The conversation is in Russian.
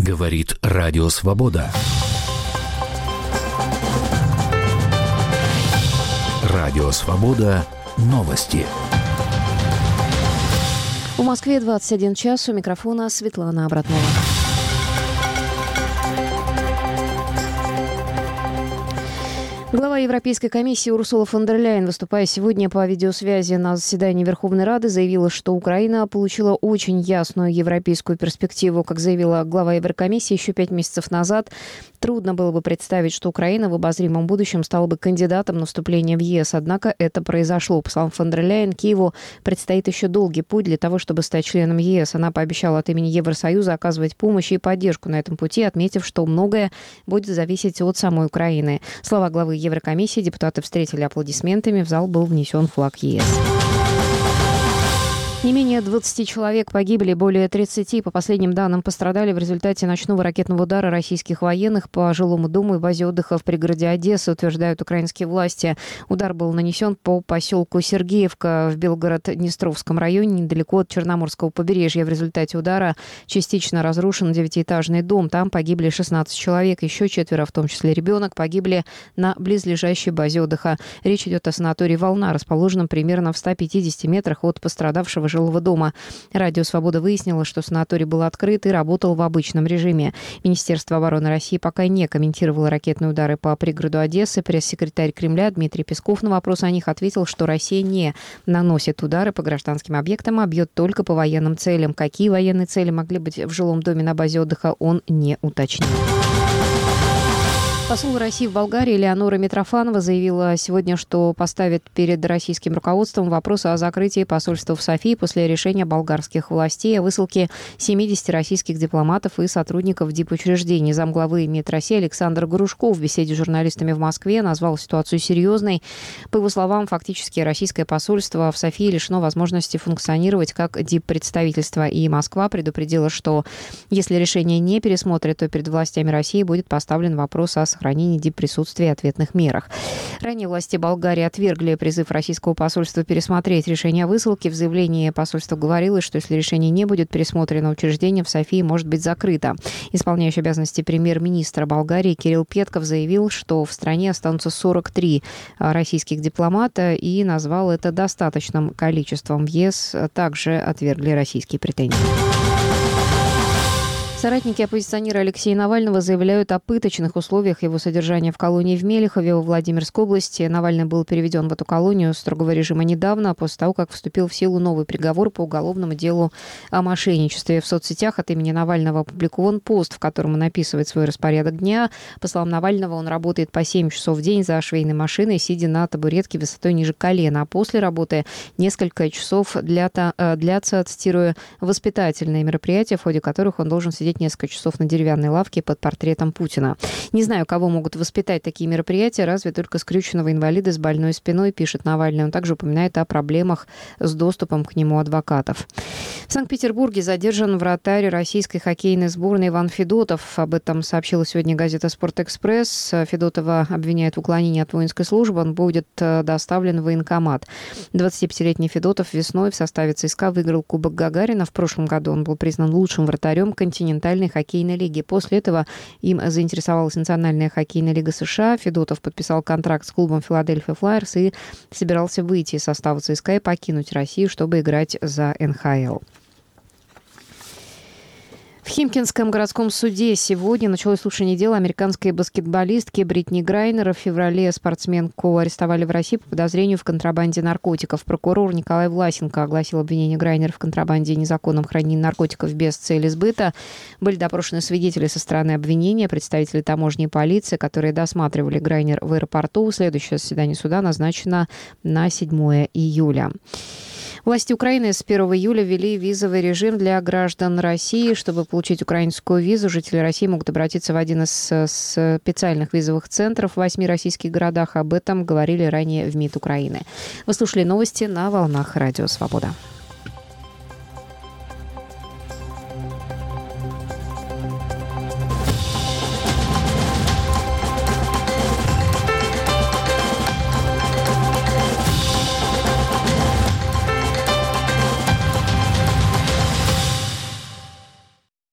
Говорит Радио Свобода. Радио Свобода. Новости. В Москве 21 час. У микрофона Светлана Обратнова. Глава Европейской комиссии Урсула фон дер Ляйен, выступая сегодня по видеосвязи на заседании Верховной Рады, заявила, что Украина получила очень ясную европейскую перспективу. Как заявила глава Еврокомиссии еще 5 месяцев назад, трудно было бы представить, что Украина в обозримом будущем стала бы кандидатом на вступление в ЕС. Однако это произошло. По словам фон дер Ляйен, Киеву предстоит еще долгий путь для того, чтобы стать членом ЕС. Она пообещала от имени Евросоюза оказывать помощь и поддержку на этом пути, отметив, что многое будет зависеть от самой Украины. Слова главы Еврокомиссии депутаты встретили аплодисментами. В зал был внесен флаг ЕС. Не менее 20 человек погибли, более 30, по последним данным, пострадали в результате ночного ракетного удара российских военных по жилому дому и базе отдыха в пригороде Одессы, утверждают украинские власти. Удар был нанесен по поселку Сергеевка в Белгород-Днестровском районе, недалеко от Черноморского побережья. В результате удара частично разрушен 9-этажный дом. Там погибли 16 человек, еще 4, в том числе ребенок, погибли на близлежащей базе отдыха. Речь идет о санатории «Волна», расположенном примерно в 150 метрах от пострадавшего жилого дома. Радио «Свобода» выяснило, что санаторий был открыт и работал в обычном режиме. Министерство обороны России пока не комментировало ракетные удары по пригороду Одессы. Пресс-секретарь Кремля Дмитрий Песков на вопрос о них ответил, что Россия не наносит удары по гражданским объектам, а бьет только по военным целям. Какие военные цели могли быть в жилом доме на базе отдыха, он не уточнил. Посол России в Болгарии Элеонора Митрофанова заявила сегодня, что поставит перед российским руководством вопрос о закрытии посольства в Софии после решения болгарских властей о высылке 70 российских дипломатов и сотрудников дипучреждений. Замглавы МИД России Александр Грушков в беседе с журналистами в Москве назвал ситуацию серьезной. По его словам, фактически российское посольство в Софии лишено возможности функционировать как диппредставительство. И Москва предупредила, что если решение не пересмотрят, то перед властями России будет поставлен вопрос о сохранении дипприсутствия и ответных мерах. Ранее власти Болгарии отвергли призыв российского посольства пересмотреть решение о высылке. В заявлении посольства говорилось, что если решение не будет пересмотрено, учреждение в Софии может быть закрыто. Исполняющий обязанности премьер-министра Болгарии Кирилл Петков заявил, что в стране останутся 43 российских дипломата и назвал это достаточным количеством. В ЕС также отвергли российские претензии. Соратники оппозиционера Алексея Навального заявляют о пыточных условиях его содержания в колонии в Мелехове во Владимирской области. Навальный был переведен в эту колонию строгого режима недавно, после того, как вступил в силу новый приговор по уголовному делу о мошенничестве. В соцсетях от имени Навального опубликован пост, в котором он описывает свой распорядок дня. По словам Навального, он работает по 7 часов в день за швейной машиной, сидя на табуретке высотой ниже колена. А после работы несколько часов длятся, цитирую, воспитательные мероприятия, в ходе которых он должен сидеть несколько часов на деревянной лавке под портретом Путина. Не знаю, кого могут воспитать такие мероприятия, разве только скрюченного инвалида с больной спиной, пишет Навальный. Он также упоминает о проблемах с доступом к нему адвокатов. В Санкт-Петербурге задержан вратарь российской хоккейной сборной Иван Федотов. Об этом сообщила сегодня газета «Спортэкспресс». Федотова обвиняют в уклонении от воинской службы. Он будет доставлен в военкомат. 25-летний Федотов весной в составе ЦСКА выиграл Кубок Гагарина. В прошлом году он был признан лучшим вратарем континентальной хоккейной лиги. После этого им заинтересовалась Национальная хоккейная лига США. Федотов подписал контракт с клубом Филадельфия Флайерс и собирался выйти из состава ЦСКА и покинуть Россию, чтобы играть за НХЛ. В Химкинском городском суде сегодня началось слушание дела американской баскетболистки Бритни Грайнер. В феврале спортсменку арестовали в России по подозрению в контрабанде наркотиков. Прокурор Николай Власенко огласил обвинение Грайнер в контрабанде и незаконном хранении наркотиков без цели сбыта. Были допрошены свидетели со стороны обвинения, представители таможни и полиции, которые досматривали Грайнер в аэропорту. Следующее заседание суда назначено на 7 июля. Власти Украины с 1 июля ввели визовый режим для граждан России. Чтобы получить украинскую визу, жители России могут обратиться в один из специальных визовых центров в 8 российских городах. Об этом говорили ранее в МИД Украины. Вы слушали новости на волнах Радио Свобода.